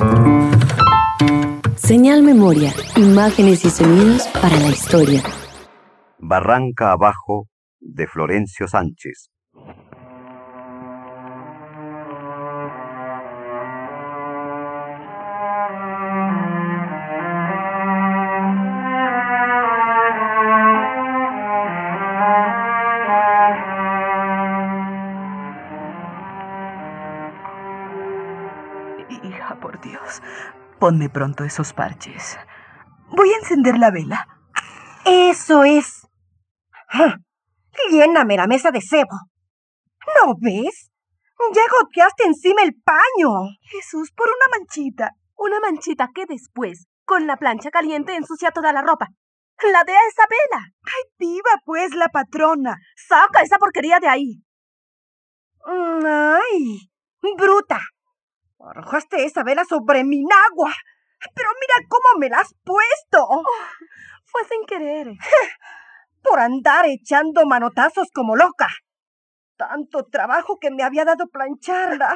Señal Memoria, imágenes y sonidos para la historia. Barranca Abajo, de Florencio Sánchez. Hija, por Dios, ponme pronto esos parches. Voy a encender la vela. ¡Eso es! ¡Ja! Lléname la mesa de cebo. ¿No ves? Ya goteaste encima el paño. Jesús, por una manchita. Una manchita que después, con la plancha caliente, ensucia toda la ropa. ¡La de esa vela! ¡Ay, viva pues la patrona! ¡Saca esa porquería de ahí! ¡Ay! ¡Bruta! Arrojaste esa vela sobre mi nagua. Pero mira cómo me la has puesto. Oh, fue sin querer. Por andar echando manotazos como loca. Tanto trabajo que me había dado plancharla.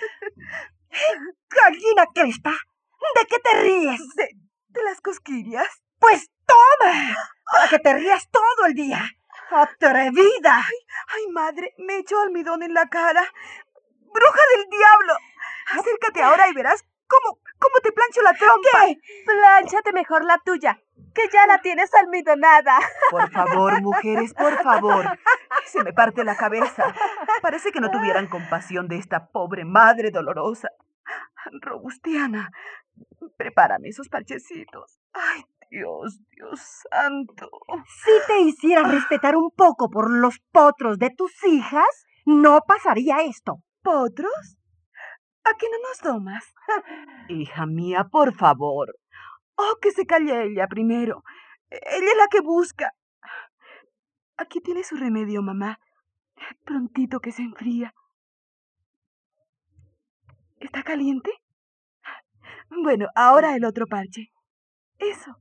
Gallina crespa, ¿de qué te ríes? ¿De las cosquillas? Pues toma, para que te rías todo el día. ¡Atrevida! Ay, madre, me echó almidón en la cara. ¡Bruja del diablo! Acércate ahora y verás cómo te plancho la trompa. ¿Qué? Plánchate mejor la tuya, que ya la tienes almidonada. Por favor, mujeres, por favor. Se me parte la cabeza. Parece que no tuvieran compasión de esta pobre madre dolorosa. Robustiana, prepárame esos parchecitos. Ay, Dios santo. Si te hicieras respetar un poco por los potros de tus hijas, no pasaría esto. ¿Potros? ¿A qué no nos domas? Hija mía, por favor. Oh, que se calle ella primero. Ella es la que busca. Aquí tiene su remedio, mamá. Prontito que se enfría. ¿Está caliente? Bueno, ahora el otro parche. Eso.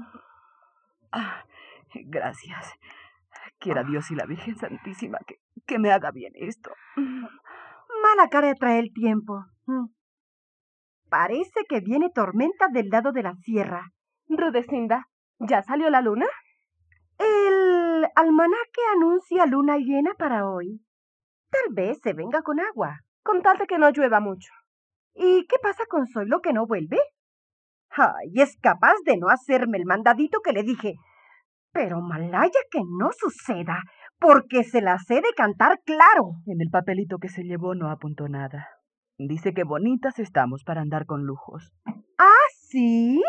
Gracias. Quiera Dios y la Virgen Santísima que me haga bien esto. Mala cara trae el tiempo. Parece que viene tormenta del lado de la sierra. Rudecinda, ¿ya salió la luna? El almanaque anuncia luna llena para hoy. Tal vez se venga con agua. Con tal de que no llueva mucho. ¿Y qué pasa con Zoilo que no vuelve? Ay, es capaz de no hacerme el mandadito que le dije. Pero malaya que no suceda, porque se la sé de cantar claro. En el papelito que se llevó no apuntó nada. Dice que bonitas estamos para andar con lujos. ¿Ah, sí?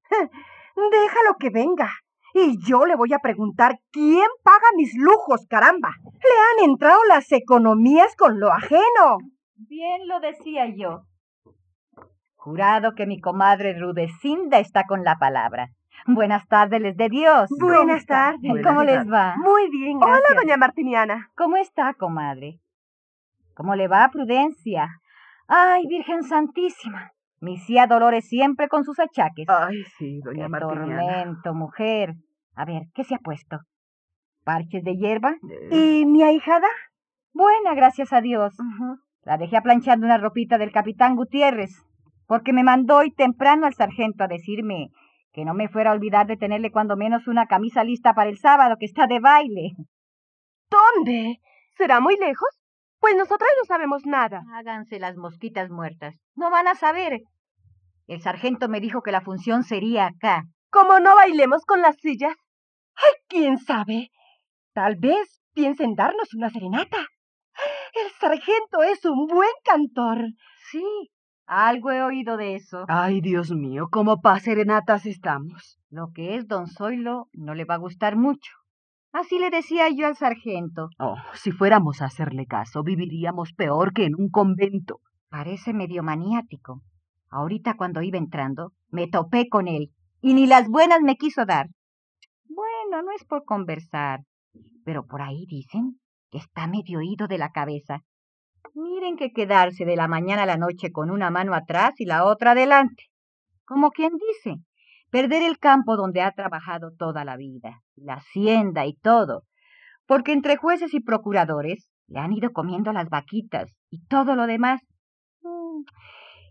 Déjalo que venga. Y yo le voy a preguntar quién paga mis lujos, caramba. Le han entrado las economías con lo ajeno. Bien lo decía yo. Jurado que mi comadre Rudecinda está con la palabra. Buenas tardes, les de Dios. Buenas tardes. ¿Cómo les va? Muy bien, gracias. Hola, doña Martiniana. ¿Cómo está, comadre? ¿Cómo le va, Prudencia? Ay, Virgen Santísima. Misía Dolores siempre con sus achaques. Ay, sí, doña Qué Martiniana. tormento, mujer. A ver, ¿qué se ha puesto? ¿Parches de hierba? ¿Y mi ahijada? Buena, gracias a Dios. La dejé planchando una ropita del capitán Gutiérrez, porque me mandó hoy temprano al sargento a decirme que no me fuera a olvidar de tenerle cuando menos una camisa lista para el sábado, que está de baile. ¿Dónde? ¿Será muy lejos? Pues nosotras no sabemos nada. Háganse las mosquitas muertas. No van a saber. El sargento me dijo que la función sería acá. ¿Cómo no bailemos con las sillas? ¡Ay, quién sabe! Tal vez piensen darnos una serenata. El sargento es un buen cantor. Sí, algo he oído de eso. Ay, Dios mío, cómo pa' serenatas estamos. Lo que es don Zoilo no le va a gustar mucho. Así le decía yo al sargento. Oh, si fuéramos a hacerle caso, viviríamos peor que en un convento. Parece medio maniático. Ahorita cuando iba entrando, me topé con él, y ni las buenas me quiso dar. Bueno, no es por conversar, pero por ahí dicen que está medio ido de la cabeza. Miren que quedarse de la mañana a la noche con una mano atrás y la otra adelante. Como quien dice, perder el campo donde ha trabajado toda la vida, la hacienda y todo, porque entre jueces y procuradores le han ido comiendo las vaquitas y todo lo demás.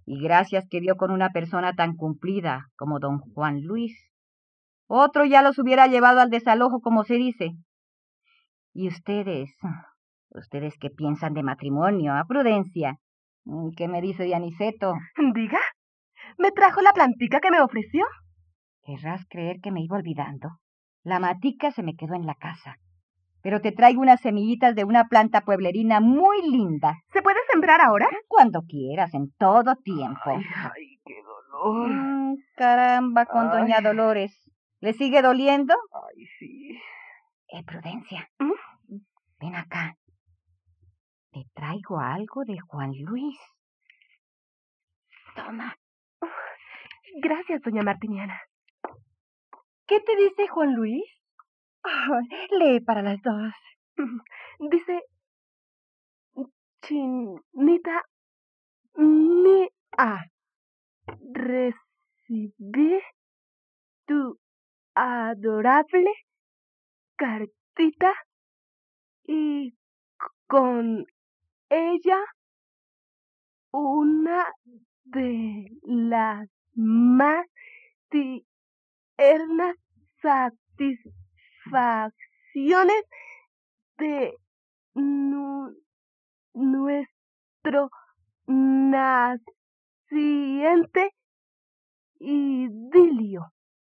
Y gracias que dio con una persona tan cumplida como don Juan Luis. Otro ya los hubiera llevado al desalojo, como se dice. ¿Y ustedes qué piensan de matrimonio, Prudencia? ¿Qué me dice de Aniceto? Diga, ¿me trajo la plantica que me ofreció? Querrás creer que me iba olvidando. La matica se me quedó en la casa. Pero te traigo unas semillitas de una planta pueblerina muy linda. ¿Se puede sembrar ahora? Cuando quieras, en todo tiempo. Ay, qué dolor. Caramba, con doña Dolores. ¿Le sigue doliendo? Ay, sí. Prudencia, ven acá. Te traigo algo de Juan Luis. Toma. Gracias, doña Martiniana. ¿Qué te dice Juan Luis? Lee para las dos. Dice, Chinita mía, recibí tu adorable cartita y con ella una de las más tiernas satisfacciones de nuestro naciente idilio.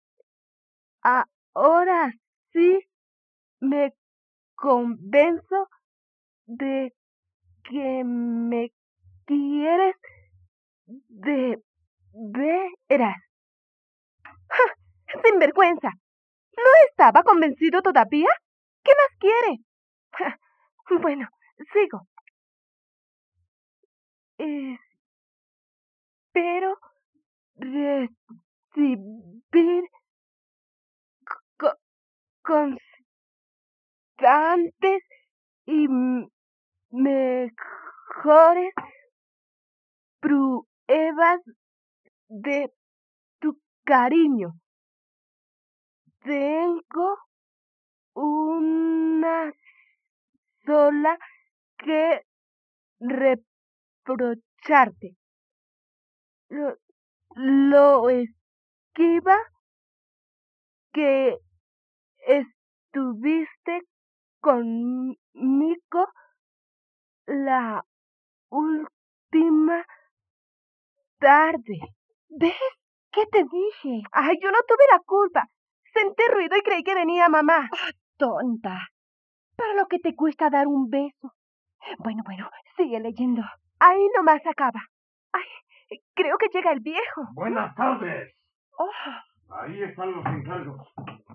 Ahora sí me convenzo de que me quieres de veras. ¡Ja! ¡Sinvergüenza! ¿No estaba convencido todavía? ¿Qué más quiere? ¡Ja! Bueno, sigo. Espero recibir constantes y mejores pruebas de tu cariño. Tengo una sola que reprocharte. Lo esquiva que estuviste conmigo la última tarde. ¿Ves? ¿Qué te dije? Ay, yo no tuve la culpa. Sentí ruido y creí que venía mamá. Tonta. Para lo que te cuesta dar un beso. Bueno, sigue leyendo. Ahí nomás acaba. Ay, creo que llega el viejo. Buenas tardes. Oh, Ahí están los encargos.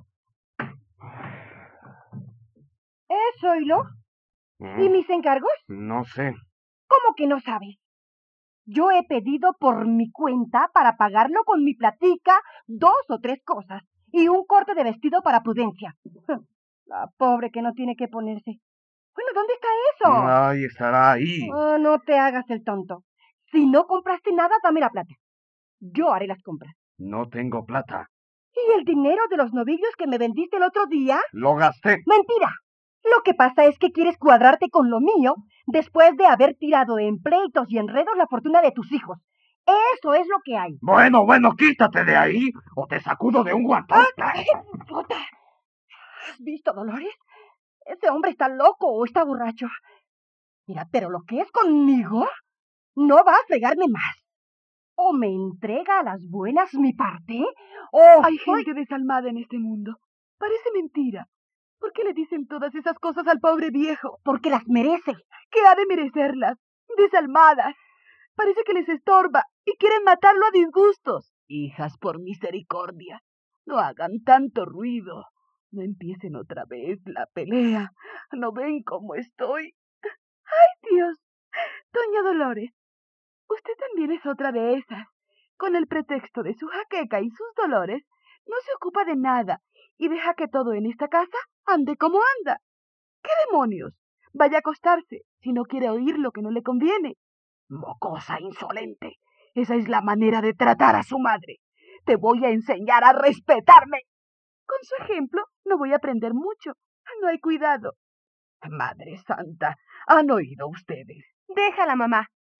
¿es oílo? ¿Y mis encargos? No sé. ¿Cómo que no sabes? Yo he pedido por mi cuenta para pagarlo con mi platica 2 o 3 cosas y un corte de vestido para Prudencia. La pobre que no tiene que ponerse. Bueno, ¿dónde está eso? Ay, estará ahí. Oh, no te hagas el tonto. Si no compraste nada, dame la plata. Yo haré las compras. No tengo plata. ¿Y el dinero de los novillos que me vendiste el otro día? Lo gasté. ¡Mentira! Lo que pasa es que quieres cuadrarte con lo mío después de haber tirado en pleitos y enredos la fortuna de tus hijos. Eso es lo que hay. Bueno, quítate de ahí o te sacudo de un guantón. ¡Puta! ¿Has visto, Dolores? Ese hombre está loco o está borracho. Mira, pero lo que es conmigo no va a fregarme más. O me entrega a las buenas mi parte, o Hay gente desalmada en este mundo. Parece mentira. ¿Por qué le dicen todas esas cosas al pobre viejo? porque las merece. ¿Qué ha de merecerlas? Desalmadas. Parece que les estorba y quieren matarlo a disgustos. Hijas, por misericordia, no hagan tanto ruido. No empiecen otra vez la pelea. ¿No ven cómo estoy? ¡Ay, Dios! Doña Dolores, usted también es otra de esas. Con el pretexto de su jaqueca y sus dolores, no se ocupa de nada y deja que todo en esta casa ande como anda. ¿Qué demonios? Vaya a acostarse si no quiere oír lo que no le conviene. Mocosa insolente. Esa es la manera de tratar a su madre. Te voy a enseñar a respetarme. Con su ejemplo no voy a aprender mucho. No hay cuidado. Madre Santa, ¿han oído ustedes? Déjala, mamá.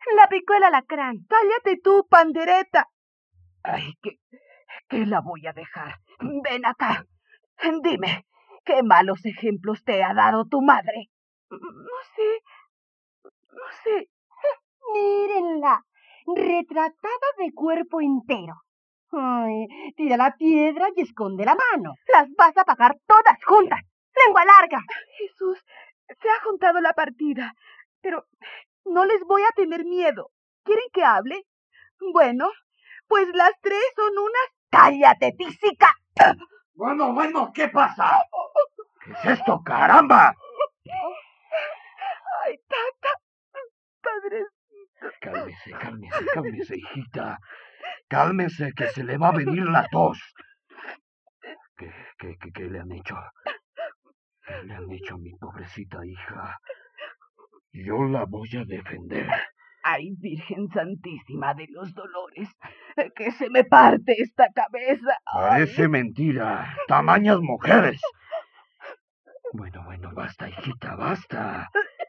La picó el alacrán. Cállate tú, pandereta. Ay, ¿qué la voy a dejar? Ven acá. Dime, ¿qué malos ejemplos te ha dado tu madre? No sé. Mírenla, retratada de cuerpo entero. Ay, tira la piedra y esconde la mano. Las vas a pagar todas juntas. ¡Lengua larga! Jesús, se ha juntado la partida, pero no les voy a tener miedo. ¿Quieren que hable? Bueno, pues las tres son unas... ¡Cállate, tísica! Bueno, ¿qué pasa? ¿Qué es esto, caramba? ¡Ay, tata! Padre... Cálmese, hijita. Cálmese, que se le va a venir la tos. ¿Qué le han hecho? ¿Qué le han hecho a mi pobrecita hija? Yo la voy a defender. ¡Ay, Virgen Santísima de los Dolores! ¡Que se me parte esta cabeza! Parece mentira. Tamañas mujeres. Bueno, basta, hijita, basta.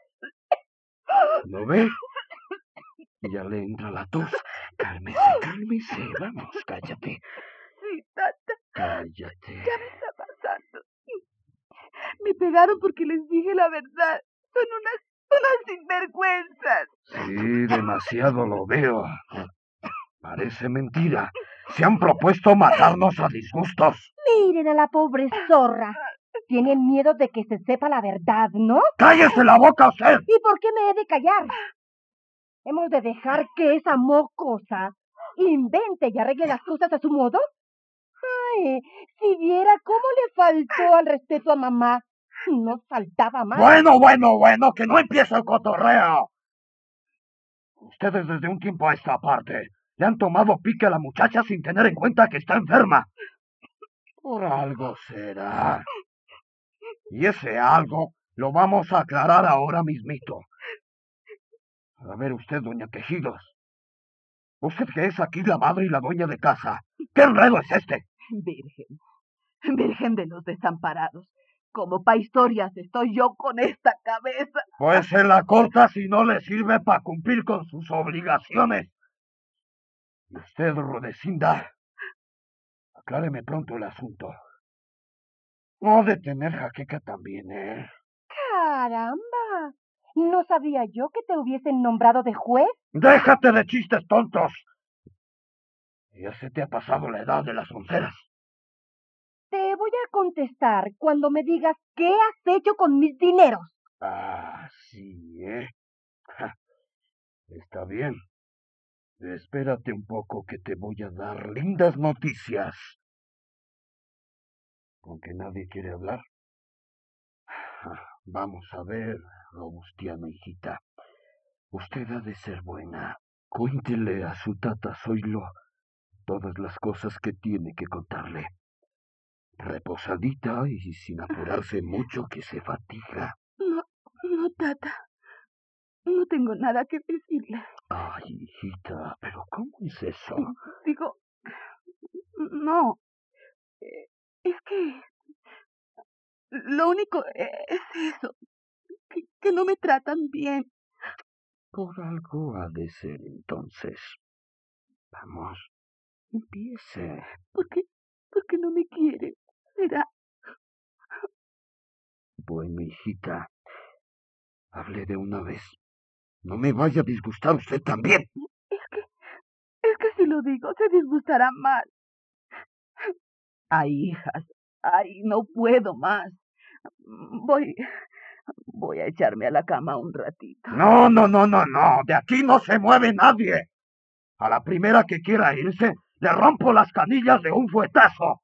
¿Lo ve? Ya le entra la tos. Cálmese. Vamos, cállate. Sí, tata. Cállate. Ya me está pasando. Me pegaron porque les dije la verdad. Son unas sinvergüenzas. Sí, demasiado lo veo. Parece mentira. Se han propuesto matarnos a disgustos. Miren a la pobre zorra. Tienen miedo de que se sepa la verdad, ¿no? ¡Cállese la boca usted! ¿Y por qué me he de callar? ¿Hemos de dejar que esa mocosa invente y arregle las cosas a su modo? Ay, si viera cómo le faltó al respeto a mamá. No faltaba más. Bueno, que no empiece el cotorreo. Ustedes desde un tiempo a esta parte le han tomado pique a la muchacha sin tener en cuenta que está enferma. Por algo será. Y ese algo lo vamos a aclarar ahora mismito. A ver usted, doña Quejidos. Usted que es aquí la madre y la dueña de casa. ¿Qué enredo es este? Virgen de los desamparados. Como pa' historias estoy yo con esta cabeza. Pues se la corta si no le sirve para cumplir con sus obligaciones. Y usted, Rudecinda, acláreme pronto el asunto. No de tener jaqueca también, ¿eh? Caramba. No sabía yo que te hubiesen nombrado de juez. ¡Déjate de chistes tontos! Ya se te ha pasado la edad de las onceras. Te voy a contestar cuando me digas qué has hecho con mis dineros. Ah, sí, ¿eh? Está bien. Espérate un poco que te voy a dar lindas noticias. ¿Con que nadie quiere hablar? Vamos a ver, Robustiana, hijita. Usted ha de ser buena. Cuéntele a su tata Zoilo todas las cosas que tiene que contarle. Reposadita y sin apurarse mucho que se fatiga. No, tata. No tengo nada que decirle. Ay, hijita, pero ¿cómo es eso? Digo, no. Es que lo único es eso, que no me tratan bien. Por algo ha de ser entonces. Vamos, empiece. Porque no me quiere. Será. Bueno, hijita, hable de una vez. No me vaya a disgustar usted también. Es que si lo digo se disgustará más. Ay, hijas. Ay, no puedo más. Voy a echarme a la cama un ratito. No. De aquí no se mueve nadie. A la primera que quiera irse, le rompo las canillas de un fuetazo.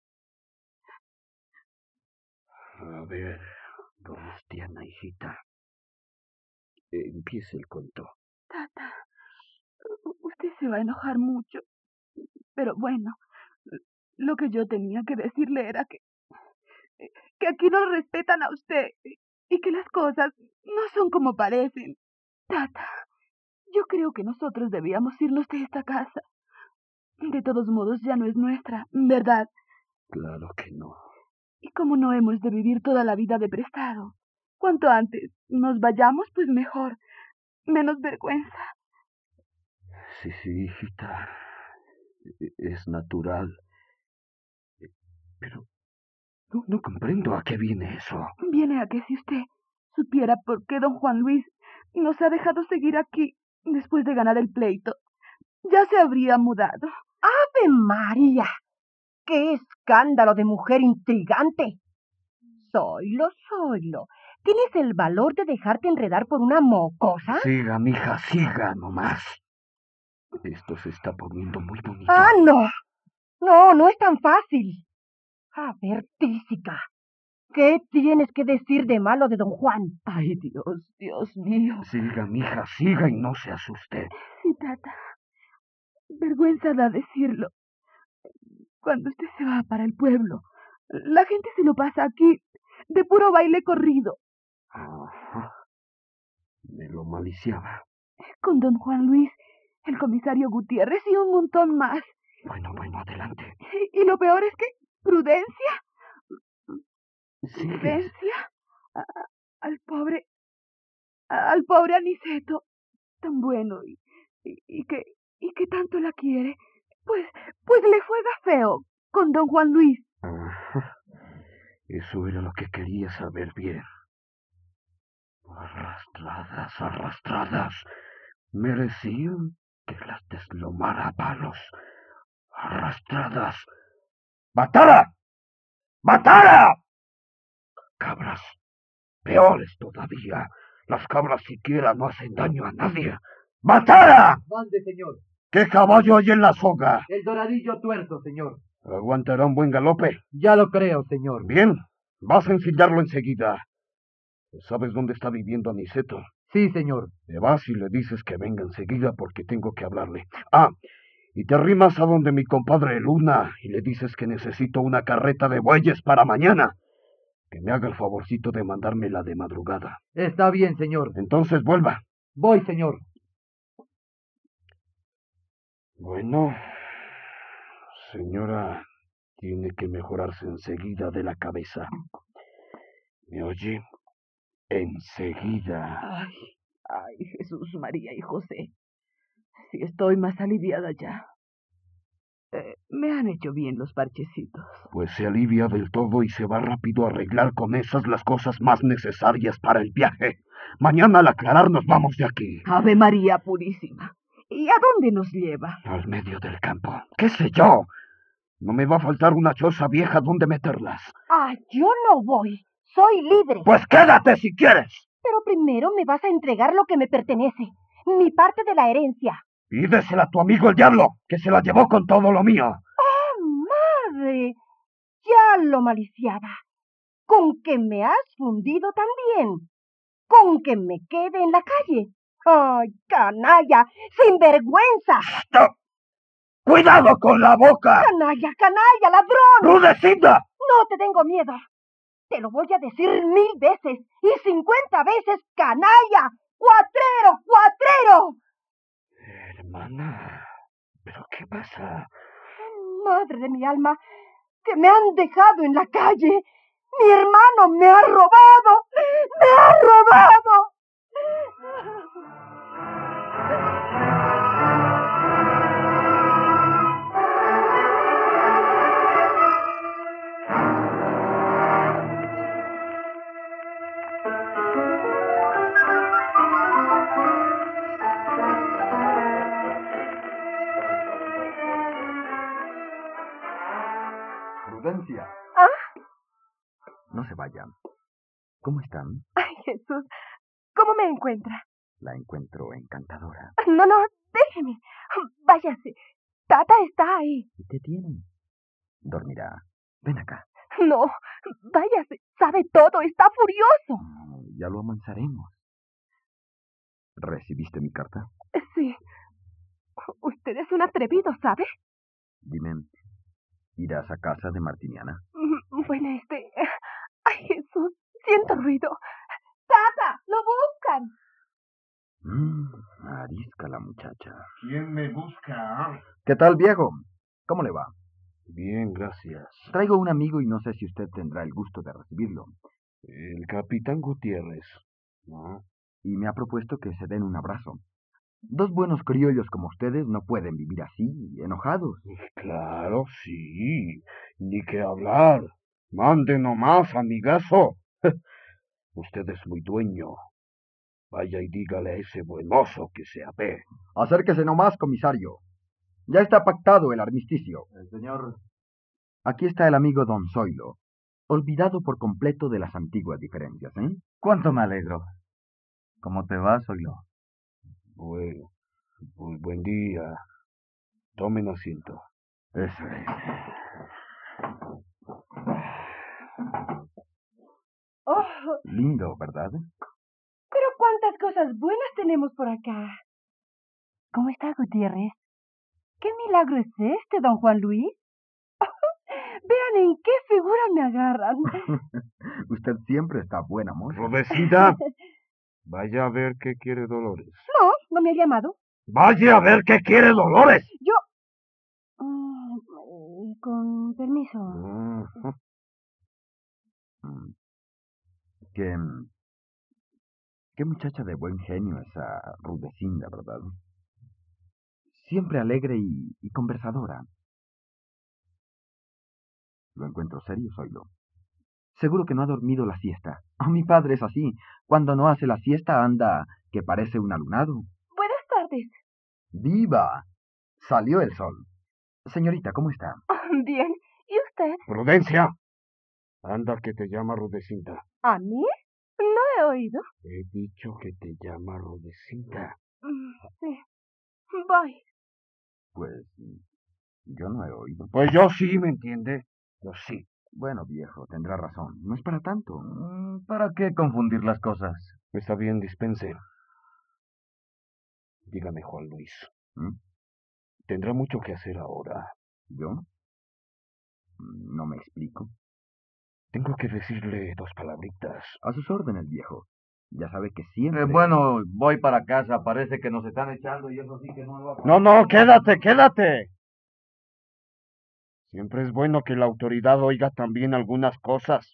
A ver, Robustiana, hijita. Empiece el cuento. Tata, usted se va a enojar mucho. Pero bueno, lo que yo tenía que decirle era que aquí no lo respetan a usted y que las cosas no son como parecen. Tata, yo creo que nosotros debíamos irnos de esta casa. De todos modos ya no es nuestra, ¿verdad? Claro que no. Y como no hemos de vivir toda la vida de prestado, cuanto antes nos vayamos, pues mejor. Menos vergüenza. Sí, hijita. Es natural. Pero no comprendo a qué viene eso. Viene a que si usted supiera por qué don Juan Luis nos ha dejado seguir aquí después de ganar el pleito, ya se habría mudado. ¡Ave María! ¡Qué escándalo de mujer intrigante! Zoilo. ¿Tienes el valor de dejarte enredar por una mocosa? Siga, mija, siga nomás. Esto se está poniendo muy bonito. ¡Ah, no! No es tan fácil. A ver, Tísica, ¿qué tienes que decir de malo de don Juan? Ay, Dios mío. Siga, mija, siga y no se asuste. Sí, tata. Vergüenza da decirlo. Cuando usted se va para el pueblo, la gente se lo pasa aquí de puro baile corrido. Ajá. Me lo maliciaba. Con don Juan Luis, el comisario Gutiérrez y un montón más. Bueno, adelante. Y lo peor es que Prudencia, Sigue. a- al pobre Aniceto, tan bueno y que tanto la quiere, pues le juega feo con don Juan Luis. Ajá. Eso era lo que quería saber bien. Arrastradas. Merecían que las deslomara a palos. Arrastradas. ¡Matara! Cabras. Peores todavía. Las cabras siquiera no hacen daño a nadie. ¡Matara! Mande, señor. ¿Qué caballo hay en la soga? El doradillo tuerto, señor. ¿Aguantará un buen galope? Ya lo creo, señor. Bien, vas a ensillarlo enseguida. ¿Sabes dónde está viviendo Aniceto? Sí, señor. Te vas y le dices que venga enseguida porque tengo que hablarle. Ah, y te arrimas a donde mi compadre Luna y le dices que necesito una carreta de bueyes para mañana. Que me haga el favorcito de mandármela de madrugada. Está bien, señor. Entonces vuelva. Voy, señor. Bueno, señora, tiene que mejorarse enseguida de la cabeza. ¿Me oye? Enseguida. Ay, Jesús, María y José. Sí, estoy más aliviada ya. Me han hecho bien los parchecitos. Pues se alivia del todo y se va rápido a arreglar con esas las cosas más necesarias para el viaje. Mañana al aclarar nos vamos de aquí. Ave María Purísima. ¿Y a dónde nos lleva? Al medio del campo. ¿Qué sé yo? No me va a faltar una choza vieja donde meterlas. Ah, yo no voy. Soy libre. Pues quédate si quieres. Pero primero me vas a entregar lo que me pertenece. Mi parte de la herencia. Pídesela a tu amigo el diablo, que se la llevó con todo lo mío. ¡Ah, madre! Ya lo maliciaba. Con que me has fundido también. Con que me quede en la calle. ¡Ay, canalla! ¡Sinvergüenza! ¡Stop! ¡Cuidado con la boca! ¡Canalla, ladrón! ¡Rudecita! No te tengo miedo. Te lo voy a decir 1000 veces y 50 veces, canalla. ¡Cuatrero! Hermana, ¿pero qué pasa? Madre de mi alma, que me han dejado en la calle. Mi hermano me ha robado. Prudencia. ¿Ah? No se vayan. ¿Cómo están? Ay, Jesús, ¿cómo me encuentra? La encuentro encantadora. No, déjeme. Váyase. Tata está ahí. ¿Y qué tienen? Dormirá. Ven acá. No, váyase. Sabe todo. Está furioso. Ya lo amansaremos. ¿Recibiste mi carta? Sí. Usted es un atrevido, ¿sabe? Dime, ¿irás a casa de Martiniana? Bueno, Ay, Jesús, siento ruido. ¡Tata! ¡Lo buscan! Arisca la muchacha. ¿Quién me busca? ¿Qué tal, viejo? ¿Cómo le va? Bien, gracias. Traigo un amigo y no sé si usted tendrá el gusto de recibirlo. El capitán Gutiérrez. ¿No? Y me ha propuesto que se den un abrazo. Dos buenos criollos como ustedes no pueden vivir así, enojados. Claro, sí. Ni que hablar. Mande nomás, amigazo. Usted es muy dueño. Vaya y dígale a ese buen mozo que se ape. Acérquese nomás, comisario. Ya está pactado el armisticio. Señor, Aquí está el amigo don Zoilo, olvidado por completo de las antiguas diferencias, ¿eh? cuánto me alegro. ¿Cómo te va, Zoilo? Bueno, pues buen día. Tomen asiento. Eso es. Oh, Lindo, ¿verdad? pero cuántas cosas buenas tenemos por acá. ¿Cómo está Gutiérrez? ¿Qué milagro es este, don Juan Luis? Vean en qué figura me agarran. Usted siempre está buena, moza. Rudecita, vaya a ver qué quiere Dolores. No, no me ha llamado. Vaya a ver qué quiere Dolores. Yo... con permiso. Ajá. Mm, Qué, qué muchacha de buen genio esa Rudecinda, ¿verdad? Siempre alegre y conversadora. Lo encuentro serio, Zoilo. Seguro que no ha dormido la siesta. Mi padre es así. Cuando no hace la siesta anda que parece un alunado. Buenas tardes. ¡Viva! Salió el sol. Señorita, ¿cómo está? Bien. ¿Y usted? Prudencia. Anda que te llama Rudecita. ¿A mí? No he oído. He dicho que te llama Rudecita. Sí. Voy. Pues yo no he oído. Pues yo sí, ¿me entiende? Yo sí. Bueno, viejo, tendrá razón. No es para tanto. ¿Para qué confundir las cosas? Está bien, dispense. Dígame, Juan Luis. ¿Mm? ¿Tendrá mucho que hacer ahora? ¿Yo? No me explico. Tengo que decirle dos palabritas. A sus órdenes, viejo. Ya sabe que siempre... Bueno, voy para casa. Parece que nos están echando y eso sí que no lo va a... No, quédate, quédate. Siempre es bueno que la autoridad oiga también algunas cosas.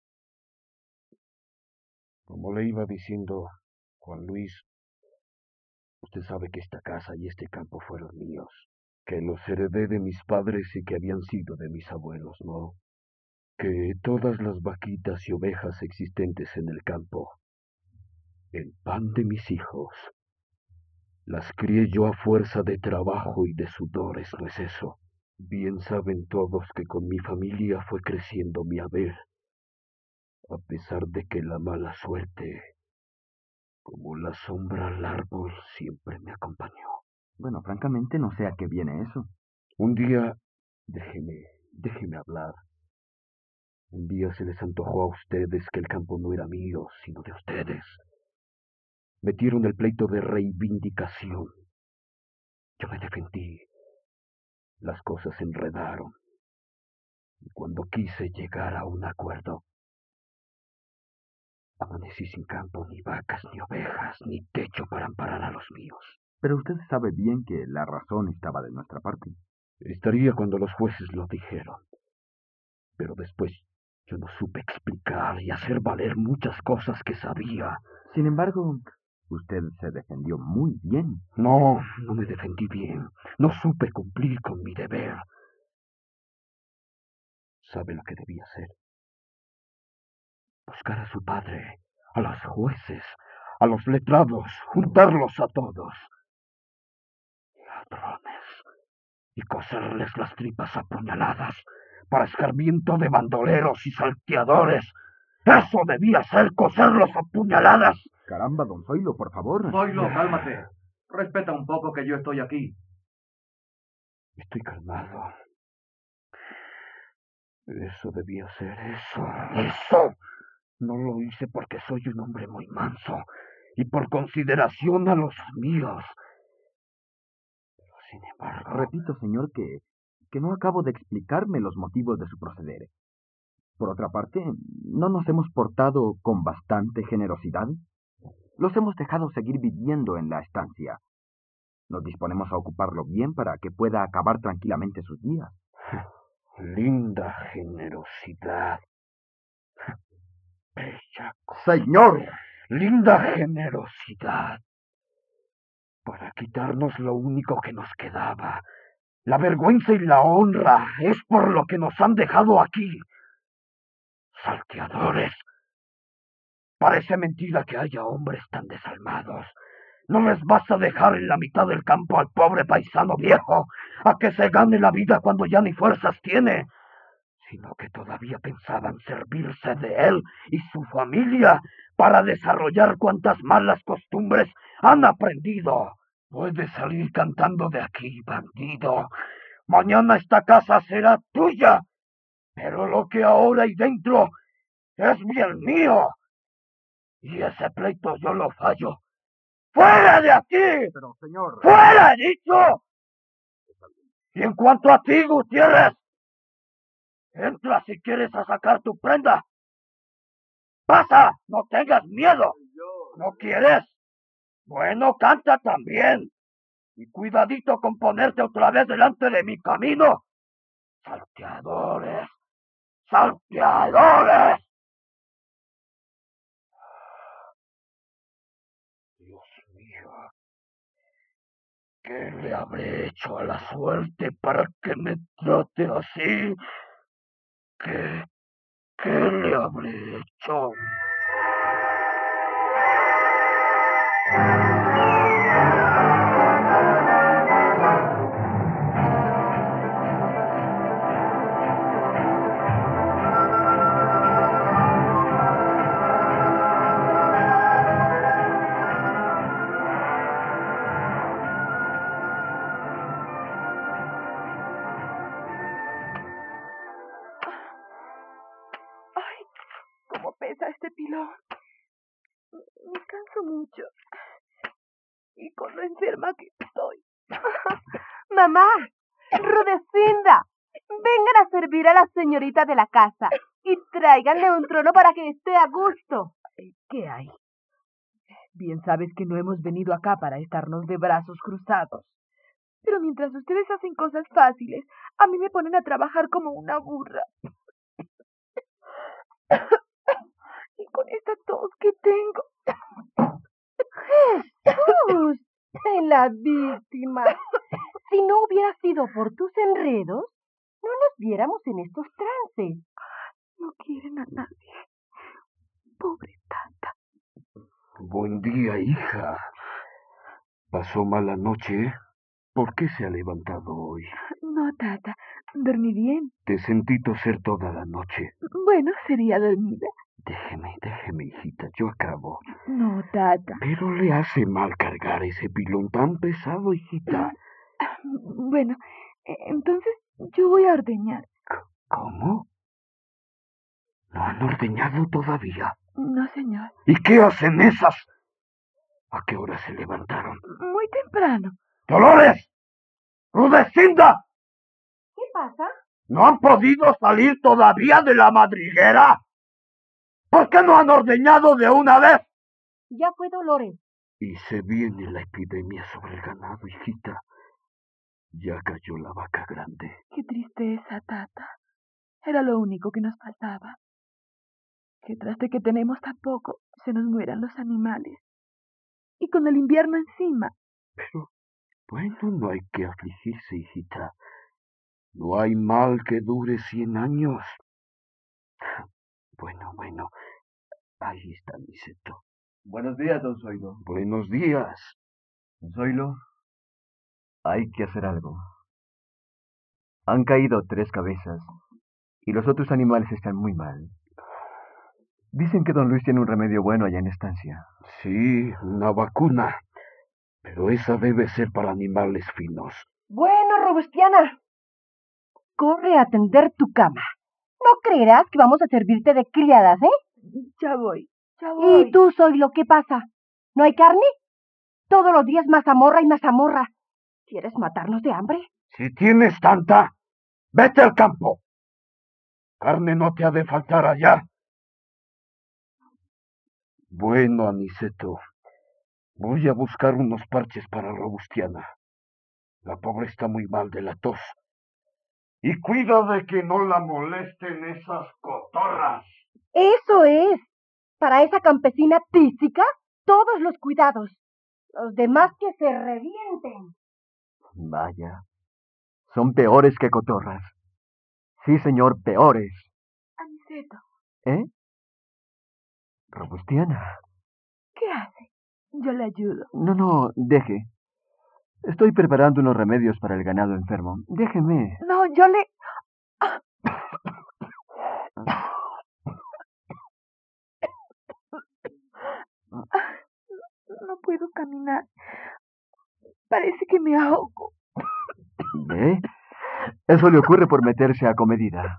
Como le iba diciendo, Juan Luis, usted sabe que esta casa y este campo fueron míos, que los heredé de mis padres y que habían sido de mis abuelos, ¿no? Que todas las vaquitas y ovejas existentes en el campo, el pan de mis hijos, las crié yo a fuerza de trabajo y de sudores, ¿no es eso? Bien saben todos que con mi familia fue creciendo mi haber, a pesar de que la mala suerte, como la sombra al árbol, siempre me acompañó. Bueno, francamente no sé a qué viene eso. Un día, déjeme hablar. Un día se les antojó a ustedes que el campo no era mío, sino de ustedes. Metieron el pleito de reivindicación. Yo me defendí. Las cosas se enredaron. Y cuando quise llegar a un acuerdo, amanecí sin campo, ni vacas, ni ovejas, ni techo para amparar a los míos. Pero usted sabe bien que la razón estaba de nuestra parte. Estaría cuando los jueces lo dijeron. Pero después yo no supe explicar y hacer valer muchas cosas que sabía. Sin embargo, usted se defendió muy bien. No me defendí bien. No supe cumplir con mi deber. ¿Sabe lo que debía hacer? Buscar a su padre, a los jueces, a los letrados, juntarlos a todos. Ladrones. Y coserles las tripas a puñaladas para escarmiento de bandoleros y salteadores. Eso debía ser, coserlos a puñaladas. Caramba, don Zoilo, por favor. Zoilo, cálmate. Respeta un poco que yo estoy aquí. Estoy calmado. Eso debía ser, eso. No lo hice porque soy un hombre muy manso y por consideración a los míos. Pero sin embargo... Repito, señor, que no acabo de explicarme los motivos de su proceder. Por otra parte, ¿no nos hemos portado con bastante generosidad? Los hemos dejado seguir viviendo en la estancia. Nos disponemos a ocuparlo bien para que pueda acabar tranquilamente sus días. Linda generosidad. Bella cosa. ¡Señor! Linda generosidad. para quitarnos lo único que nos quedaba. La vergüenza y la honra es por lo que nos han dejado aquí. Salteadores. Parece mentira que haya hombres tan desalmados. No les vas a dejar en la mitad del campo al pobre paisano viejo a que se gane la vida cuando ya ni fuerzas tiene, sino que todavía pensaban servirse de él y su familia para desarrollar cuantas malas costumbres han aprendido. Puedes salir cantando de aquí, bandido. Mañana esta casa será tuya, pero lo que ahora hay dentro es bien mío. Y ese pleito yo lo fallo. ¡Fuera de aquí! Pero, señor... ¡Fuera, he dicho! Y en cuanto a ti, Gutiérrez, entra si quieres a sacar tu prenda. ¡Pasa! ¡No tengas miedo! ¿No quieres? Bueno, canta también. Y cuidadito con ponerte otra vez delante de mi camino. ¡Salteadores! ¡Salteadores! Dios mío, ¿qué le habré hecho a la suerte para que me trate así? ¿Qué le habré hecho? ¿Cómo pesa este pilón? Me canso mucho. Y con lo enferma que estoy. ¡Mamá! ¡Rudecinda! Vengan a servir a la señorita de la casa y tráiganle un trono para que esté a gusto. ¿Qué hay? Bien sabes que no hemos venido acá para estarnos de brazos cruzados. Pero mientras ustedes hacen cosas fáciles, a mí me ponen a trabajar como una burra. Y con esta tos que tengo. ¡Jesús! De la víctima. Si no hubiera sido por tus enredos, no nos viéramos en estos trances. No quieren a nadie. Pobre tata. Buen día, hija. ¿Pasó mala noche? ¿Por qué se ha levantado hoy? No, tata. Dormí bien. Te sentí toser toda la noche. Bueno, sería dormida. Déjeme, hijita, yo acabo. No, tata. Pero le hace mal cargar ese pilón tan pesado, hijita. Bueno, entonces yo voy a ordeñar. ¿Cómo? ¿No han ordeñado todavía? No, señor. ¿Y qué hacen esas? ¿A qué hora se levantaron? Muy temprano. ¡Dolores! ¡Rudecinda! ¿Qué pasa? ¿No han podido salir todavía de la madriguera? ¿Por qué no han ordeñado de una vez? Ya fue Dolores. Y se viene la epidemia sobre el ganado, hijita. Ya cayó la vaca grande. Qué tristeza, tata. Era lo único que nos faltaba. Que tras de que tenemos tan poco, se nos mueran los animales. Y con el invierno encima. Pero, bueno, no hay que afligirse, hijita. No hay mal que dure 100 años. Bueno, ahí está mi seto. Buenos días, don Zoilo. Buenos días. Don Zoilo, hay que hacer algo. Han caído 3 cabezas y los otros animales están muy mal. Dicen que don Luis tiene un remedio bueno allá en estancia. Sí, una vacuna. Pero esa debe ser para animales finos. Bueno, Robustiana, corre a atender tu cama. No creerás que vamos a servirte de criadas, ¿eh? Ya voy. ¿Y tú, Zoilo, qué pasa? ¿No hay carne? Todos los días mazamorra y mazamorra. ¿Quieres matarnos de hambre? Si tienes tanta, vete al campo. Carne no te ha de faltar allá. Bueno, Aniceto, voy a buscar unos parches para Robustiana. La pobre está muy mal de la tos. Y cuida de que no la molesten esas cotorras. Eso es. Para esa campesina tísica, todos los cuidados. Los demás que se revienten. Vaya, son peores que cotorras. Sí, señor, peores. Aniceto, ¿Eh? Robustiana. ¿qué hace? Yo le ayudo. No, deje. Estoy preparando unos remedios para el ganado enfermo. Déjeme. No, yo le... No puedo caminar. Parece que me ahogo. ¿Ve? Eso le ocurre por meterse a comedida.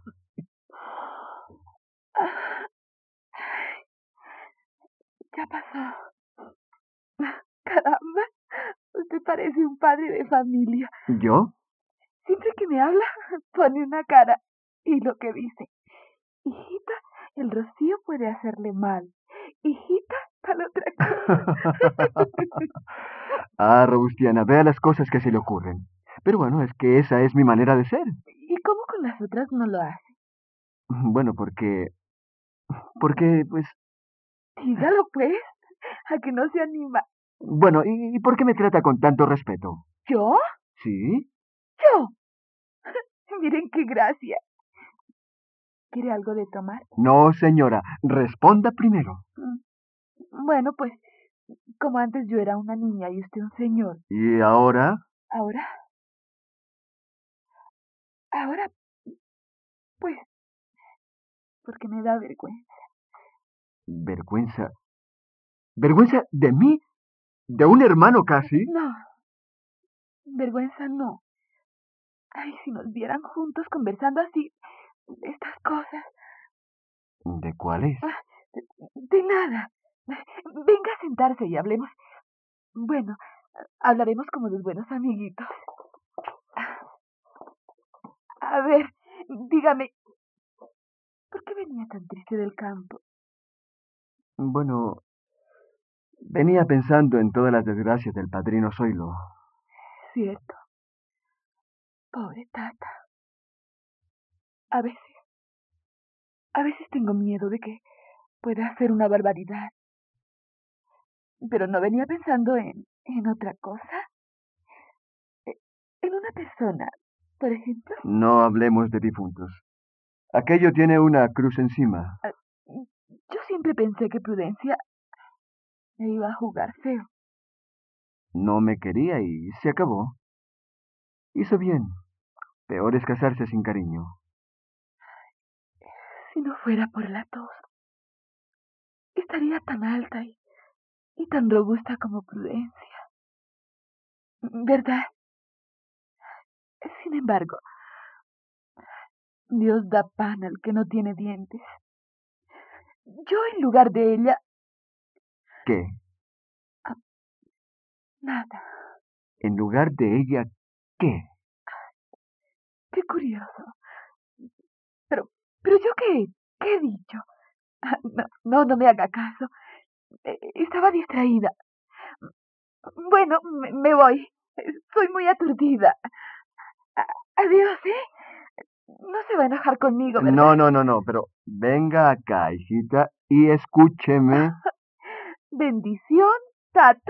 Ya pasó. Caramba, usted parece un padre de familia. ¿Yo? Siempre que me habla, pone una cara. Y lo que dice, hijita, el rocío puede hacerle mal. Hijita, tal otra cosa. Ah, Robustiana, vea las cosas que se le ocurren. Pero bueno, es que esa es mi manera de ser. ¿Y cómo con las otras no lo hace? Bueno, porque, pues, Dígalo pues, a que no se anima. bueno, ¿y por qué me trata con tanto respeto? ¿Yo? ¿Sí? ¿Yo? Miren qué gracia. ¿Quiere algo de tomar? No, señora, responda primero. Bueno, pues, como antes yo era una niña y usted un señor. ¿Y ahora? Ahora, pues, porque me da vergüenza. ¿Vergüenza? ¿Vergüenza de mí? ¿De un hermano casi? No, vergüenza no. Ay, si nos vieran juntos conversando así, de estas cosas. ¿De cuáles? De nada. Venga a sentarse y hablemos. Bueno, hablaremos como los buenos amiguitos. A ver, dígame, ¿por qué venía tan triste del campo? Bueno, venía pensando en todas las desgracias del padrino Zoilo. Cierto. Pobre Tata. A veces tengo miedo de que pueda hacer una barbaridad. Pero no venía pensando en otra cosa. En una persona, por ejemplo. No hablemos de difuntos. Aquello tiene una cruz encima. Yo siempre pensé que Prudencia me iba a jugar feo. No me quería y se acabó. Hizo bien. Peor es casarse sin cariño. Si no fuera por la tos, estaría tan alta y tan robusta como Prudencia. ¿Verdad? Sin embargo, Dios da pan al que no tiene dientes. Yo en lugar de ella, ¿Qué? nada. En lugar de ella, ¿qué? Qué curioso. Pero yo qué he dicho. No me haga caso. Estaba distraída. Bueno, me voy. Soy muy aturdida. Adiós, ¿eh? No se va a enojar conmigo, ¿verdad? No, pero venga acá, hijita, y escúcheme. Bendición, Tata.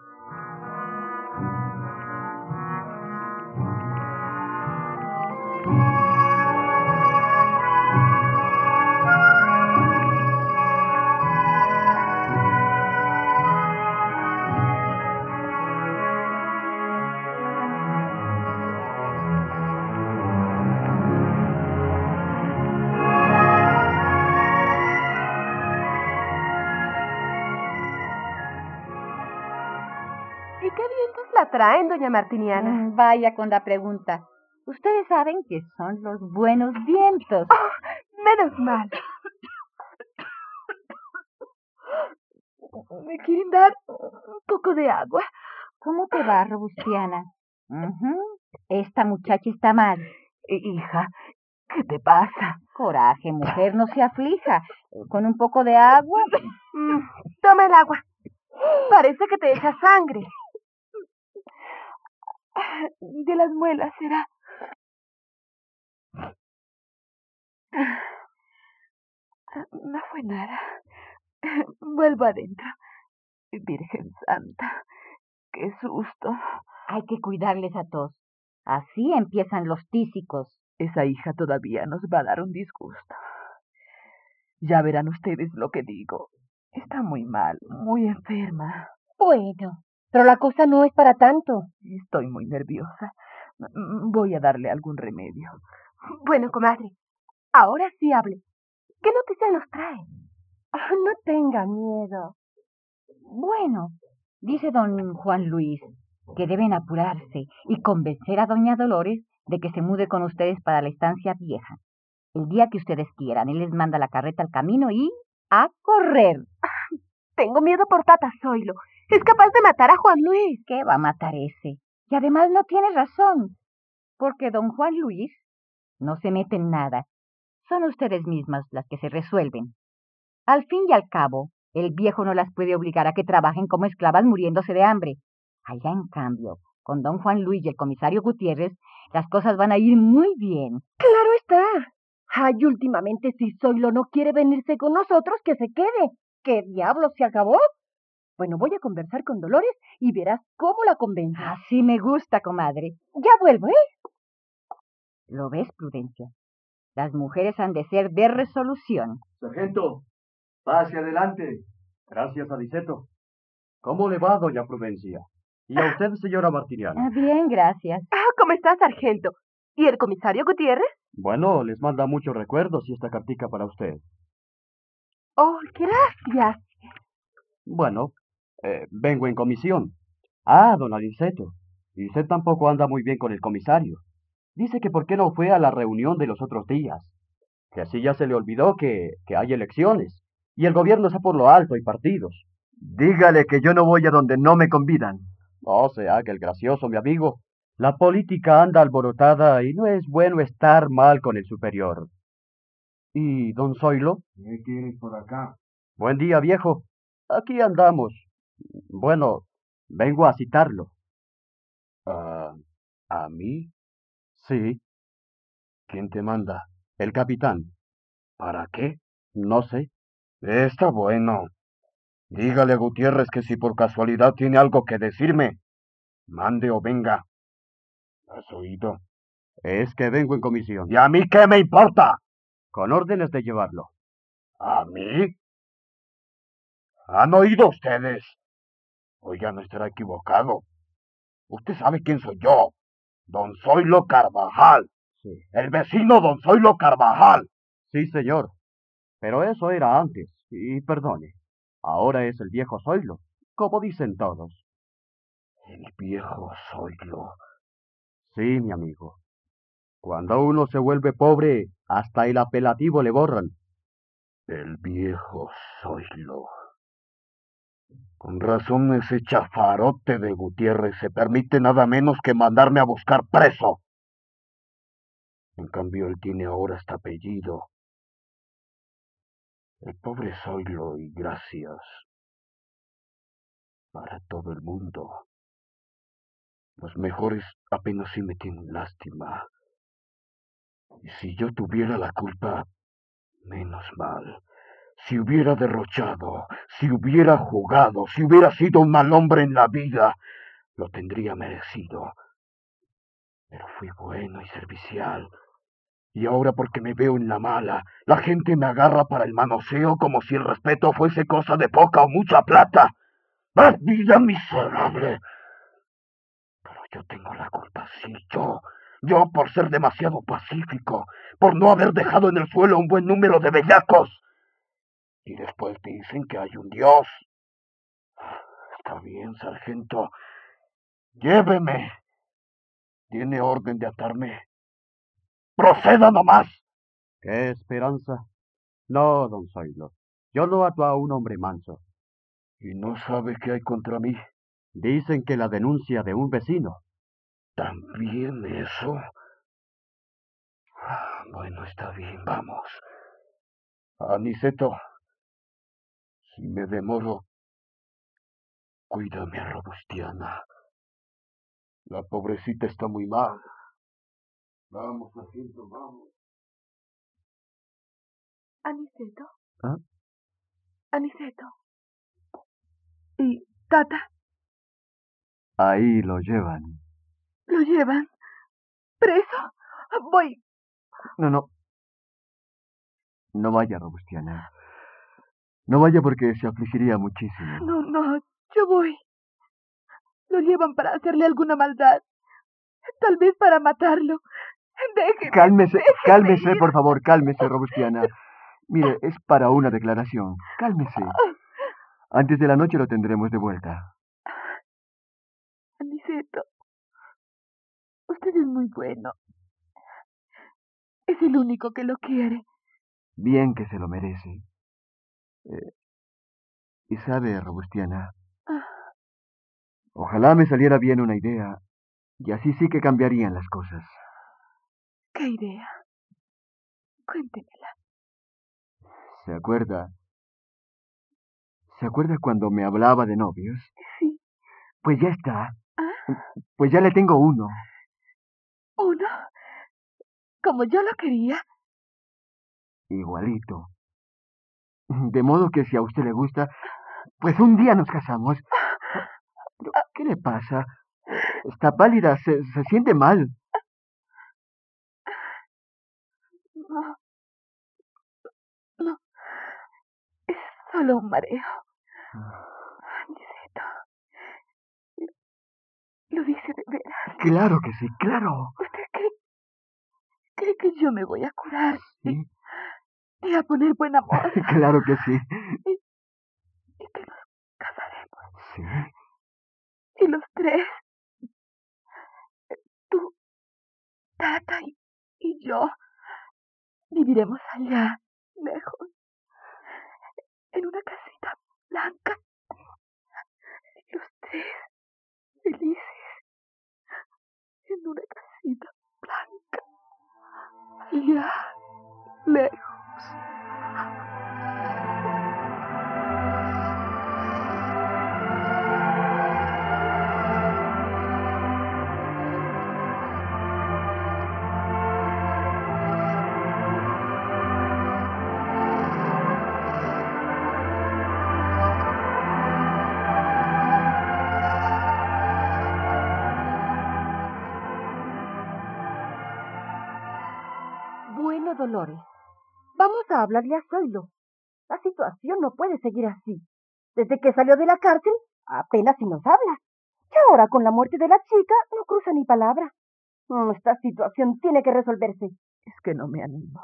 ¿Y qué vientos la traen, doña Martiniana? Vaya con la pregunta. Ustedes saben que son los buenos vientos. Oh, menos mal. ¿Me quieren dar un poco de agua? ¿Cómo te va, Robustiana? Esta muchacha está mal. Hija, ¿qué te pasa? Coraje, mujer, no se aflija. Con un poco de agua. Toma el agua. Parece que te echa sangre. De las muelas será. No fue nada. Vuelvo adentro. Virgen Santa, qué susto. Hay que cuidarles a todos. Así empiezan los tísicos. Esa hija todavía nos va a dar un disgusto. Ya verán ustedes lo que digo. Está muy mal, muy enferma. Bueno, pero la cosa no es para tanto. Estoy muy nerviosa. Voy a darle algún remedio. Bueno, comadre, ahora sí hable. ¿Qué noticia nos trae? No tenga miedo. Bueno, dice don Juan Luis que deben apurarse y convencer a doña Dolores de que se mude con ustedes para la estancia vieja. El día que ustedes quieran, él les manda la carreta al camino y a correr. Tengo miedo por Tata Zoilo. Es capaz de matar a Juan Luis. ¿Qué va a matar ese? Y además no tiene razón, porque don Juan Luis no se mete en nada. Son ustedes mismas las que se resuelven. Al fin y al cabo, el viejo no las puede obligar a que trabajen como esclavas muriéndose de hambre. Allá, en cambio, con don Juan Luis y el comisario Gutiérrez, las cosas van a ir muy bien. Claro está. Ay, últimamente si Zoilo no quiere venirse con nosotros, que se quede. ¿Qué diablos se acabó? Bueno, voy a conversar con Dolores y verás cómo la convenzo. Así me gusta, comadre. Ya vuelvo, ¿eh? ¿Lo ves, Prudencia? Las mujeres han de ser de resolución. Sargento, pase adelante. Gracias, Aniceto. ¿Cómo le va, doña Prudencia? Y a usted, señora Martiniana. Bien, gracias. ¿Cómo está, sargento? ¿Y el comisario Gutiérrez? Bueno, les manda muchos recuerdos y esta cartica para usted. Oh, gracias. Bueno, vengo en comisión. Ah, don Aniceto. Y usted tampoco anda muy bien con el comisario. Dice que por qué no fue a la reunión de los otros días. Que así ya se le olvidó que hay elecciones. Y el gobierno está por lo alto y partidos. Dígale que yo no voy a donde no me convidan. No se haga el gracioso, mi amigo. La política anda alborotada y no es bueno estar mal con el superior. ¿Y don Zoilo? ¿Qué quieres por acá? Buen día, viejo. Aquí andamos. Bueno, vengo a citarlo. ¿A mí? Sí. ¿Quién te manda? El capitán. ¿Para qué? No sé. Está bueno. Dígale a Gutiérrez que si por casualidad tiene algo que decirme, mande o venga. ¿Has oído? Es que vengo en comisión. ¿Y a mí qué me importa? Con órdenes de llevarlo. ¿A mí? ¿Han oído ustedes? Oiga, no estará equivocado. Usted sabe quién soy yo. Don Zoilo Carvajal. Sí. El vecino Don Zoilo Carvajal. Sí, señor. Pero eso era antes. Y perdone. Ahora es el viejo Zoilo, como dicen todos. El viejo Zoilo. Sí, mi amigo. Cuando uno se vuelve pobre, hasta el apelativo le borran. El viejo Zoilo. Con razón ese chafarote de Gutiérrez se permite nada menos que mandarme a buscar preso. En cambio, él tiene ahora este apellido. El pobre Zoilo, y gracias. Para todo el mundo. Los mejores apenas sí me tienen lástima. Y si yo tuviera la culpa, menos mal. Si hubiera derrochado, si hubiera jugado, si hubiera sido un mal hombre en la vida, lo tendría merecido. Pero fui bueno y servicial. Y ahora porque me veo en la mala, la gente me agarra para el manoseo como si el respeto fuese cosa de poca o mucha plata. ¡Ah, vida miserable! Pero yo tengo la culpa, sí, yo por ser demasiado pacífico, por no haber dejado en el suelo un buen número de bellacos. Y después dicen que hay un Dios. Está bien, sargento. Lléveme. ¿Tiene orden de atarme? ¡Proceda nomás! ¿Qué esperanza? No, don Zoilo. Yo no ato a un hombre manso. ¿Y no sabe qué hay contra mí? Dicen que la denuncia de un vecino. ¿También eso? Bueno, está bien, vamos. Aniceto, si me demoro, cuídame a Robustiana. La pobrecita está muy mal. Vamos, sargento, vamos. Aniceto. ¿Ah? Aniceto. ¿Y Tata? Ahí lo llevan. ¿Lo llevan? ¿Preso? Voy. No. No vaya, Robustiana. No vaya porque se afligiría muchísimo. No, yo voy. Lo llevan para hacerle alguna maldad. Tal vez para matarlo. Déjeme. Cálmese, por favor, cálmese, Robustiana. Mire, es para una declaración. Cálmese. Antes de la noche lo tendremos de vuelta. Aniceto, usted es muy bueno. Es el único que lo quiere. Bien que se lo merece. Y sabe, Robustiana, ojalá me saliera bien una idea, y así sí que cambiarían las cosas. ¿Qué idea? Cuéntemela. ¿Se acuerda? ¿Se acuerda cuando me hablaba de novios? Sí. Pues ya está. Pues ya le tengo uno. ¿Uno? ¿Como yo lo quería? Igualito. De modo que si a usted le gusta, pues un día nos casamos. ¿Pero qué le pasa? Está pálida, se siente mal. No. Es solo un mareo. Aniceto. Lo dice de veras. Claro que sí, claro. ¿Usted cree que yo me voy a curar? Sí. Y a poner buen amor. Claro que sí. Y que nos casaremos. Sí. Y los tres. Tú, Tata y yo. Viviremos allá, lejos. En una casita blanca. Los tres. Felices. En una casita blanca. Allá, lejos. Bueno, Dolores, vamos a hablarle a Zoilo. La situación no puede seguir así. Desde que salió de la cárcel, apenas si nos habla. Y ahora, con la muerte de la chica, no cruza ni palabra. Esta situación tiene que resolverse. Es que no me animo.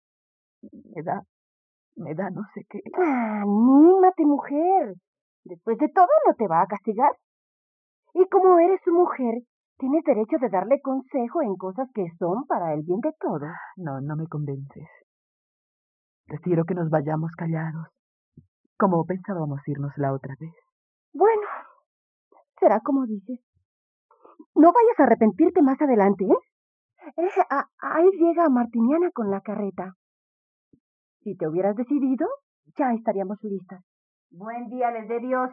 Me da no sé qué. Anímate, mujer. Después de todo, no te va a castigar. Y como eres su mujer, tienes derecho de darle consejo en cosas que son para el bien de todos. No me convences. Prefiero que nos vayamos callados, como pensábamos irnos la otra vez. Bueno, será como dices. No vayas a arrepentirte más adelante, ¿eh? Ahí llega Martiniana con la carreta. Si te hubieras decidido, ya estaríamos listas. Buen día, les dé Dios.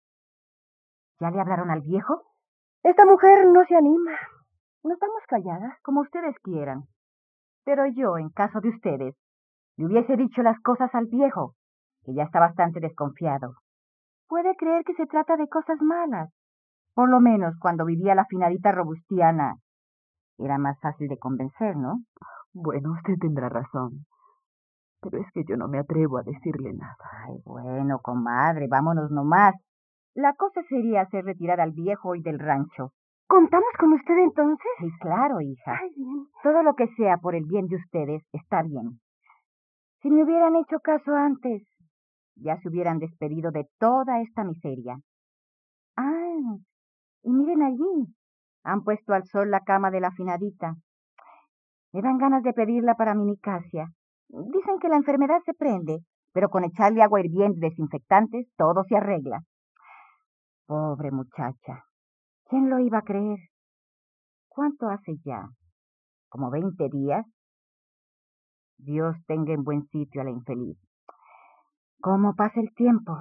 ¿Ya le hablaron al viejo? Esta mujer no se anima. ¿No estamos calladas? Como ustedes quieran. Pero yo, en caso de ustedes, le hubiese dicho las cosas al viejo, que ya está bastante desconfiado. Puede creer que se trata de cosas malas. Por lo menos cuando vivía la finadita Robustiana, era más fácil de convencer, ¿no? Bueno, usted tendrá razón. Pero es que yo no me atrevo a decirle nada. Ay, bueno, comadre, vámonos nomás. La cosa sería hacer retirar al viejo hoy del rancho. ¿Contamos con usted entonces? Sí, claro, hija. Ay, bien. Todo lo que sea por el bien de ustedes está bien. Si me hubieran hecho caso antes, ya se hubieran despedido de toda esta miseria. Ah, y miren allí. Han puesto al sol la cama de la finadita. Me dan ganas de pedirla para mi Nicasia. Dicen que la enfermedad se prende, pero con echarle agua hirviendo y desinfectantes todo se arregla. Pobre muchacha. ¿Quién lo iba a creer? ¿Cuánto hace ya? ¿Como 20 días? Dios tenga en buen sitio a la infeliz. ¿Cómo pasa el tiempo?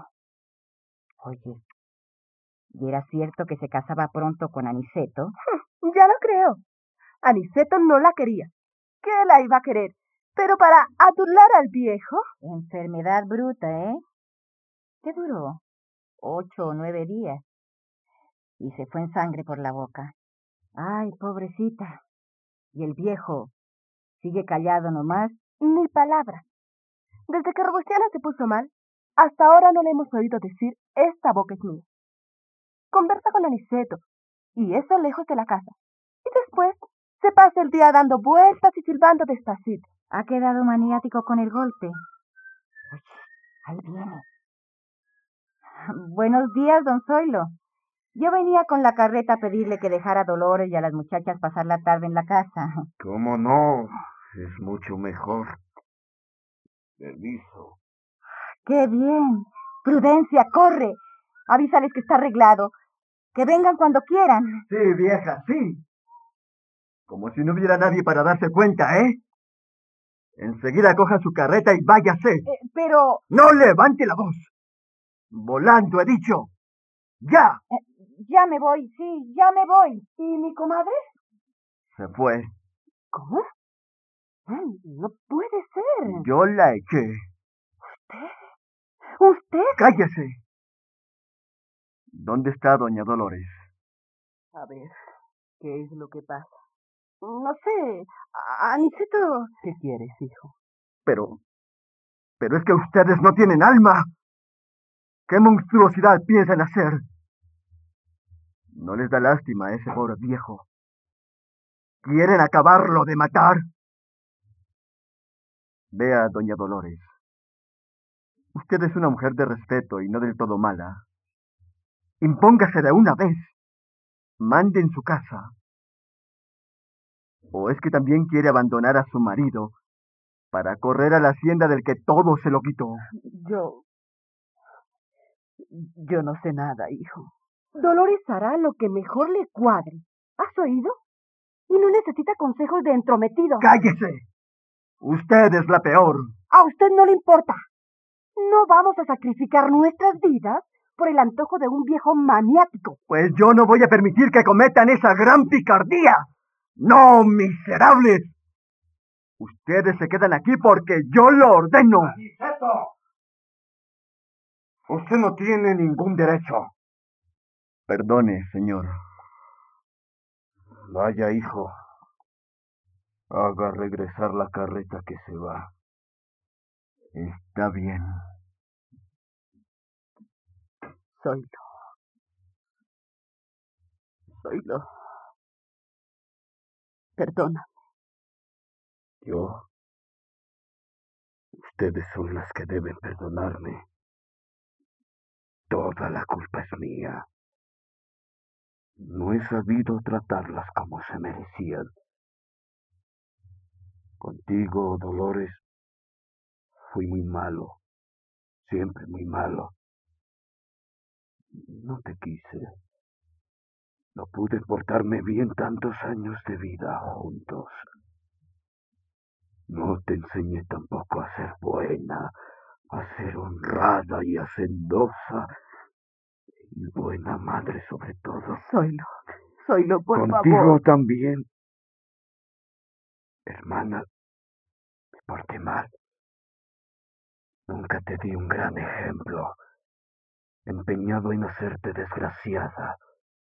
Oye, ¿y era cierto que se casaba pronto con Aniceto? Ya lo creo. Aniceto no la quería. ¿Qué la iba a querer? Pero para adular al viejo. Enfermedad bruta, ¿eh? ¿Qué duró? 8 o 9 días. y se fue en sangre por la boca. Ay, pobrecita. ¿Y el viejo sigue callado nomás? Ni palabra. Desde que Robustiana se puso mal, hasta ahora no le hemos oído decir, esta boca es mía. Conversa con Aniceto, y eso lejos de la casa. Y después se pasa el día dando vueltas y silbando despacito. Ha quedado maniático con el golpe. Uy, ahí viene. Buenos días, don Zoilo. Yo venía con la carreta a pedirle que dejara a Dolores y a las muchachas pasar la tarde en la casa. ¿Cómo no? Es mucho mejor. Permiso. ¡Qué bien! Prudencia, corre. Avísales que está arreglado. Que vengan cuando quieran. Sí, vieja, sí. Como si no hubiera nadie para darse cuenta, ¿eh? Enseguida coja su carreta y váyase. Pero... ¡No levante la voz! Volando, he dicho. ¡Ya! Ya me voy, sí, ya me voy. ¿Y mi comadre? Se fue. ¿Cómo? No puede ser. Yo la eché. ¿Usted? ¡Cállese! ¿Dónde está doña Dolores? A ver, ¿qué es lo que pasa? No sé, Aniceto... ¿Qué quieres, hijo? Pero es que ustedes no tienen alma. ¿Qué monstruosidad piensan hacer? ¿No les da lástima a ese pobre viejo? ¿Quieren acabarlo de matar? Vea, doña Dolores. Usted es una mujer de respeto y no del todo mala. Impóngase de una vez. Mande en su casa. ¿O es que también quiere abandonar a su marido para correr a la hacienda del que todo se lo quitó? Yo no sé nada, hijo. Dolores hará lo que mejor le cuadre. ¿Has oído? Y no necesita consejos de entrometido. ¡Cállese! Usted es la peor. A usted no le importa. No vamos a sacrificar nuestras vidas por el antojo de un viejo maniático. Pues yo no voy a permitir que cometan esa gran picardía. ¡No, miserables! Ustedes se quedan aquí porque yo lo ordeno. ¡Aniceto! Usted no tiene ningún derecho. Perdone, señor. Vaya, hijo. Haga regresar la carreta que se va. Está bien. Zoilo. Perdona. Yo. Ustedes son las que deben perdonarme. Toda la culpa es mía. No he sabido tratarlas como se merecían. Contigo, Dolores, fui muy malo. Siempre muy malo. No te quise. No pude portarme bien tantos años de vida juntos. No te enseñé tampoco a ser buena, a ser honrada y hacendosa, y buena madre sobre todo. Zoilo, por favor. Contigo también. Hermana, me porté mal. Nunca te di un gran ejemplo, empeñado en hacerte desgraciada.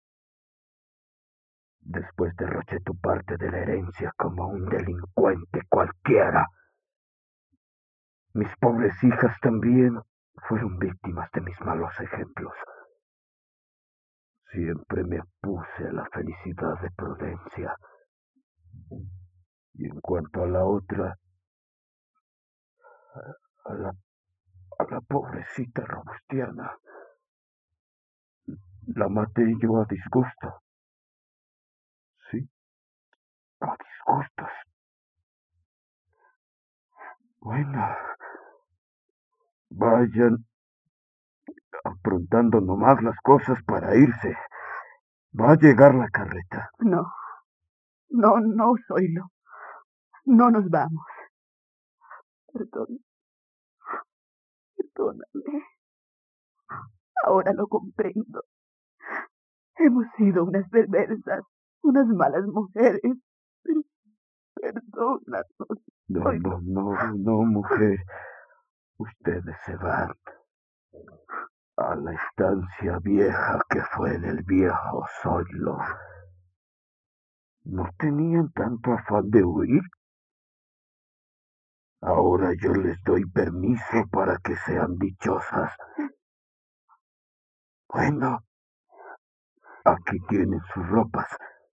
Después derroché tu parte de la herencia como un delincuente cualquiera. Mis pobres hijas también fueron víctimas de mis malos ejemplos. Siempre me opuse a la felicidad de Prudencia. Y en cuanto a la otra, a la pobrecita Robustiana, la maté yo a disgusto. Sí, a disgustos. Bueno, vayan aprontando nomás las cosas para irse. Va a llegar la carreta. No, Zoilo. No nos vamos. Perdóname. Ahora lo comprendo. Hemos sido unas perversas, unas malas mujeres. Perdónanos. No, mujer. Ustedes se van. A la estancia vieja que fue del viejo Zoilo. ¿No tenían tanto afán de huir? Ahora yo les doy permiso para que sean dichosas. Bueno, aquí tienen sus ropas.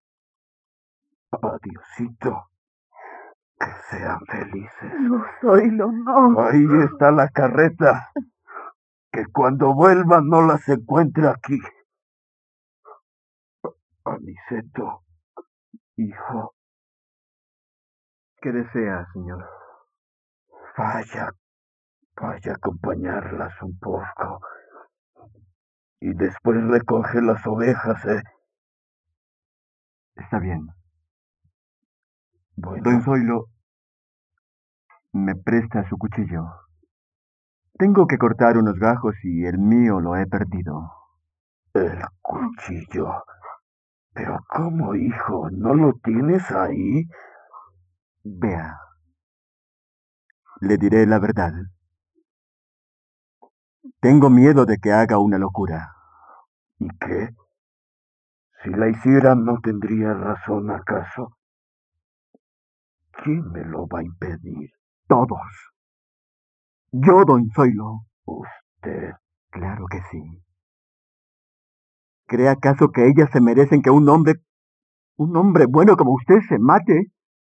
Adiosito. Que sean felices. No, Zoilo, no. Ahí está la carreta. Que cuando vuelva no las encuentre aquí. Aniceto, hijo. ¿Qué desea, señor? Vaya a acompañarlas un poco. Y después recoge las ovejas, ¿eh? Está bien. Bueno. Don Zoilo, me presta su cuchillo. Tengo que cortar unos gajos y el mío lo he perdido. El cuchillo. Pero ¿cómo, hijo? ¿No lo tienes ahí? Vea. Le diré la verdad. Tengo miedo de que haga una locura. ¿Y qué? Si la hiciera, ¿no tendría razón acaso? ¿Quién me lo va a impedir? Todos. Yo, don Zoilo. Usted. Claro que sí. ¿Cree acaso que ellas se merecen que un hombre bueno como usted se mate?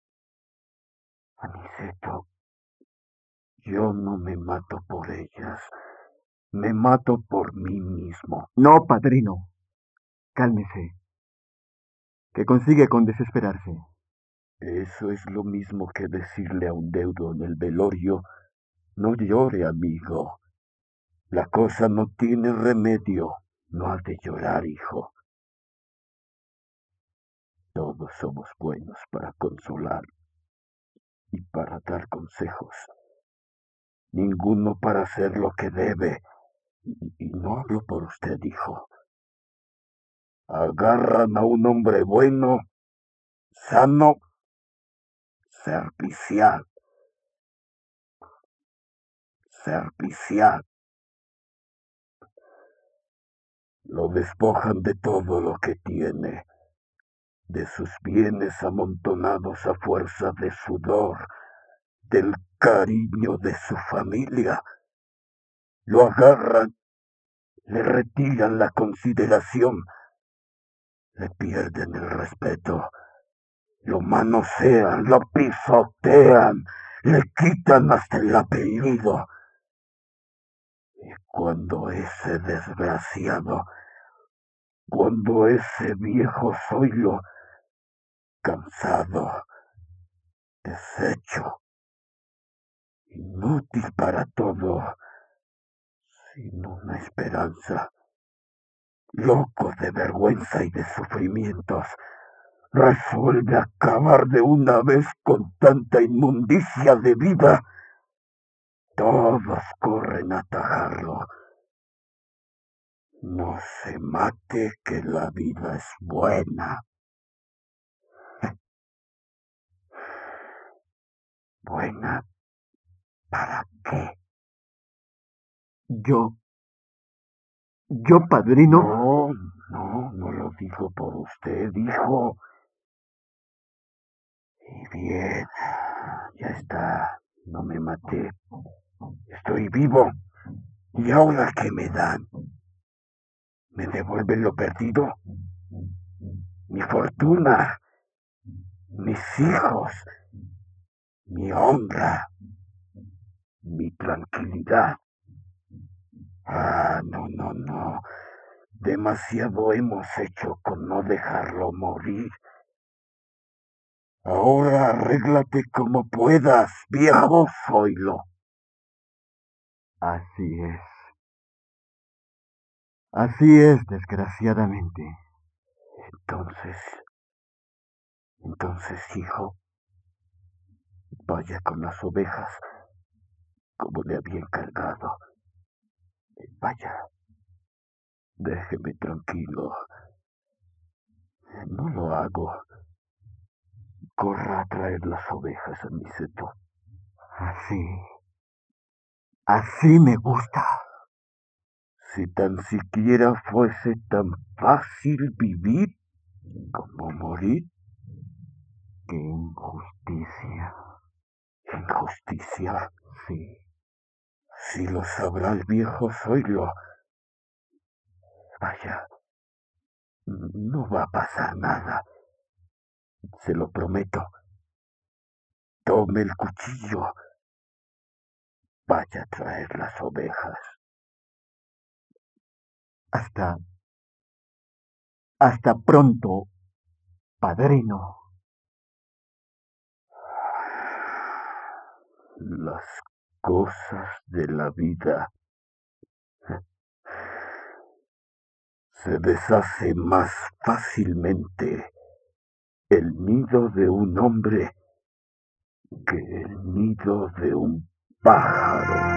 Aniceto, yo no me mato por ellas. Me mato por mí mismo. No, padrino. Cálmese. ¿Qué consigue con desesperarse? Eso es lo mismo que decirle a un deudo en el velorio: no llore, amigo. La cosa no tiene remedio. No has de llorar, hijo. Todos somos buenos para consolar y para dar consejos. Ninguno para hacer lo que debe. Y no hablo por usted, hijo. Agarran a un hombre bueno, sano, servicial. Lo despojan de todo lo que tiene, de sus bienes amontonados a fuerza de sudor, del cariño de su familia. Lo agarran, le retiran la consideración, le pierden el respeto, lo manosean, lo pisotean, le quitan hasta el apellido. Y cuando ese desgraciado, cuando ese viejo Zoilo, cansado, deshecho, inútil para todo, sin una esperanza, loco de vergüenza y de sufrimientos, resuelve acabar de una vez con tanta inmundicia de vida, todos corren a atajarlo. No se mate, que la vida es buena. ¿Buena para qué? Yo, padrino. No lo digo por usted, hijo. Y bien, ya está, no me maté. Estoy vivo. ¿Y ahora qué me dan? ¿Me devuelven lo perdido? Mi fortuna, mis hijos, mi honra, mi tranquilidad. Ah, no. Demasiado hemos hecho con no dejarlo morir. Ahora arréglate como puedas, viejo Zoilo. Así es. Así es, desgraciadamente. Entonces, hijo, vaya con las ovejas, como le había encargado. Vaya, déjeme tranquilo. No lo hago. Corra a traer las ovejas, Aniceto. Así me gusta. Si tan siquiera fuese tan fácil vivir como morir. ¡Qué injusticia! ¿Injusticia? Sí. Si lo sabrá el viejo Zoilo. Vaya, no va a pasar nada. Se lo prometo. Tome el cuchillo. Vaya a traer las ovejas. Hasta pronto, padrino. Las cosas de la vida se deshace más fácilmente el nido de un hombre que el nido de un pájaro.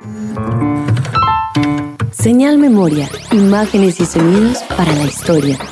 Señal Memoria, imágenes y sonidos para la historia.